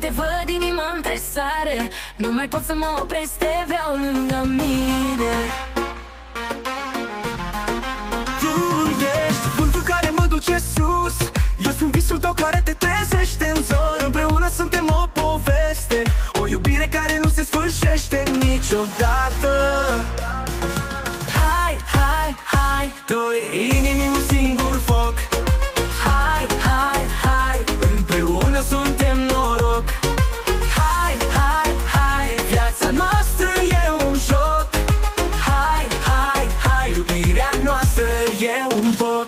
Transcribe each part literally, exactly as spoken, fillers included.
te văd, inima-mi tresare. Nu mai pot să mă opresc, te vreau lângă mine. Tu ești vântul care mă duce sus, eu sunt visul tău care te trezește în zor. Împreună suntem o poveste, o iubire care nu se sfârșește niciodată. Hai, hai, hai, doi inimi, un singur foc. hai, hai, hai, Împreună suntem noroc. hai, hai, hai, Viața noastră e un joc. hai, hai, hai, Iubirea noastră e un foc.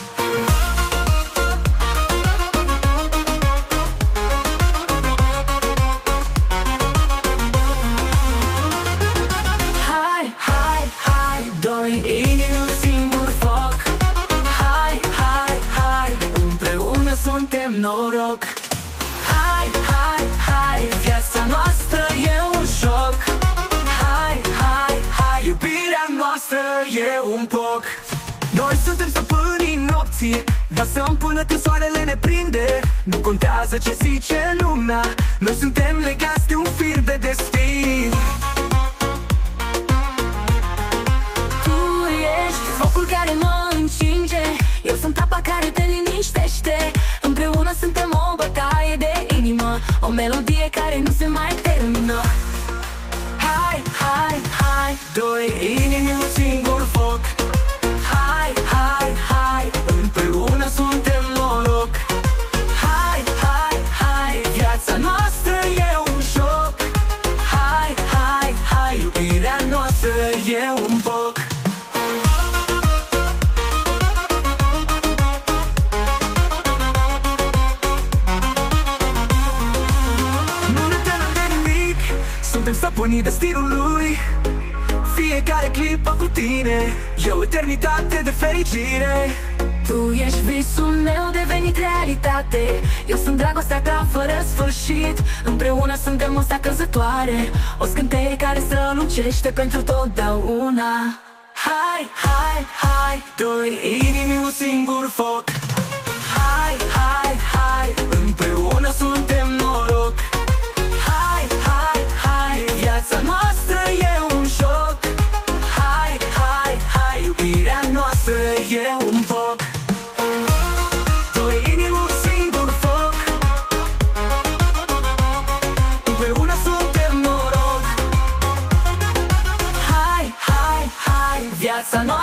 hai, hai, hai, Doi inimi, un singur foc. hai, hai, hai, Împreună suntem noroc. hai, hai, hai, Viața noastră e un joc. hai, hai, hai, Iubirea noastră e un foc. Noi suntem stăpânii nopții, dansăm până când soarele ne prinde. Nu contează ce zice lumea, noi suntem legați de un fir de destin. Tu ești focul care mă încinge, eu sunt apa care te liniștește. Împreună suntem o bătaie de inimă, o melodie care nu se mai termină. Hai, hai, hai, Doi inimi, un singur foc. hai, hai, hai, Împreună suntem noroc. hai, hai, hai, Viața noastră e un joc. hai, hai, hai, Iubirea noastră e un foc. Nu ne temem de nimic, suntem stăpânii destinului. Fiecare clipă cu tine e o eternitate de fericire. Tu ești visul meu devenit realitate, eu sunt dragostea ta fără sfârșit. Împreună suntem o stea căzătoare, o scânteie care strălucește pentru totdeauna. Hai, hai, hai, Doi inimi, un singur foc. hai, hai, hai, Împreună suntem noroc. hai, hai, hai, Viața noastră e un joc. hai, hai, hai, Iubirea noastră e un foc. Doi inimi, un singur foc. Împreună suntem noroc. hai, hai, hai, Viața noastră